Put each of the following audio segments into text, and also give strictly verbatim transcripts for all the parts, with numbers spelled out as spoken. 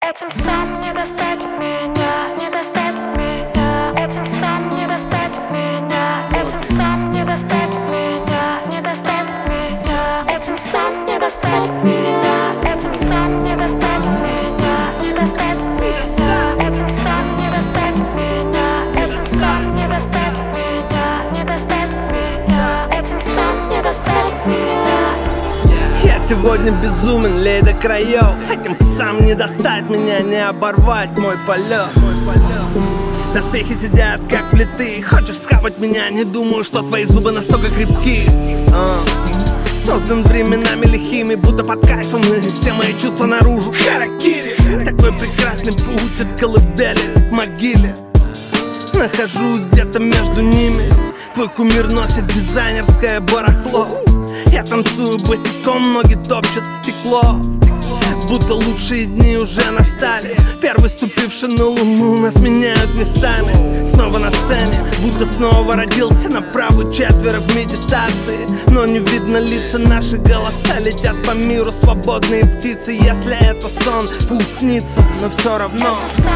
Этим псам не достать меня, не достать меня. Этим псам не достать меня. Этим псам не достать меня, не достать меня. Этим псам не достать меня. Этим псам не достать меня, не достать меня. Этим псам не достать меня. Этим псам не достать меня, не достать меня. Этим псам не достать меня. Я сегодня безумен, лей до краев. Этим псам не достать меня, не оборвать мой полет. Доспехи сидят как влитые. Хочешь схавать меня, не думаю, что твои зубы настолько крепки. а. Создан временами лихими, будто под кайфом, и все мои чувства наружу. Харакири, такой прекрасный путь от колыбели к могиле. Нахожусь где-то между ними. Твой кумир носит дизайнерское барахло. Я танцую босиком, ноги топчут стекло. Будто лучшие дни уже настали. Первый ступивший на луну нас меняют местами. Снова на сцене, будто снова родился. На правую четверо в медитации. Но не видно лица, наши голоса летят по миру, свободные птицы. Если это сон, пусть снится, но все равно.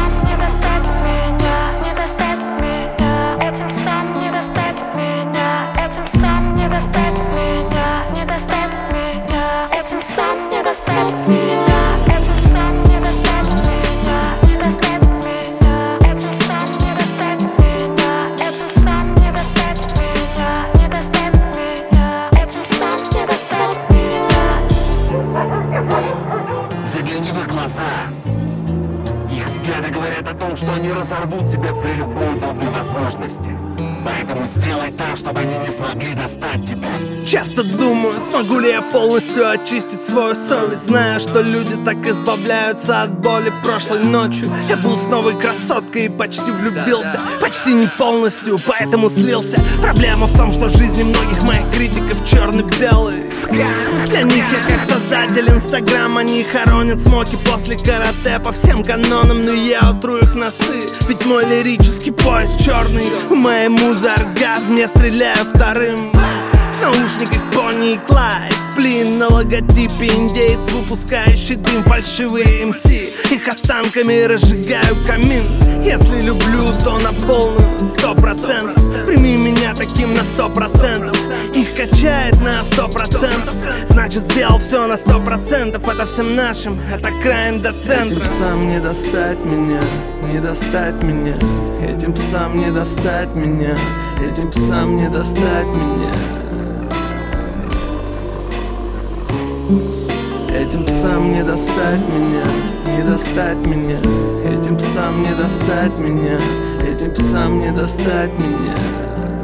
Этим псам не достать меня. Этим псам не достать меня, не достать меня. Этим псам не достать меня. Этим псам не достать меня, не достать меня. Этим псам не достать меня. Загляни в их глаза. Их взгляды говорят о том, что они разорвут тебя при любой удобной возможности. Поэтому сделай так, чтобы они не смогли достать тебя. Часто думаю, смогу ли я полностью очистить свою совесть, зная, что люди так избавляются от боли. Прошлой ночью я был с новой красоткой и почти влюбился. Почти не полностью, поэтому слился. Проблема в том, что жизни многих моих критиков черно-белые. Для них я как создатель Инстаграм. Они хоронят смоки после карате по всем канонам, но я утру их носы. Ведь мой лирический пояс черный. У моей музы оргазм, я стреляю вторым. В наушниках Бонни и Клайд. Сплин на логотипе, индеец, выпускающий дым. Фальшивые эм си, их останками разжигаю камин. Если люблю, то на полную, сто процентов. Прими меня таким на сто процентов. Их качает на сто процентов. Значит, сделал все на сто процентов. Это всем нашим, это краен до центра. Этим псам не достать меня, не достать меня. Этим псам не достать меня. Этим псам не достать меня. Этим псам не достать меня, не достать меня. Этим псам не достать меня. Этим псам не достать меня.